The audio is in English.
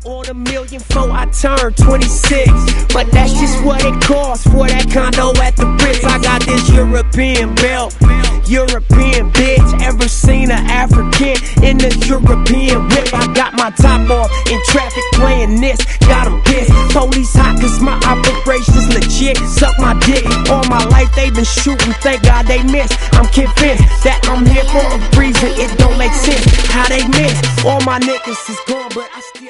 On a million before I turn 26, but that's just what it costs for that condo at the Ritz. I got this European belt, European bitch. Ever seen an African in the European whip? I got my top off in traffic playing this, got them pissed. Police hot cause my operation's legit. Suck my dick, all my life they been shooting, thank God they missed. I'm convinced that I'm here for a reason, it don't make sense how they miss. All my niggas is gone, but I still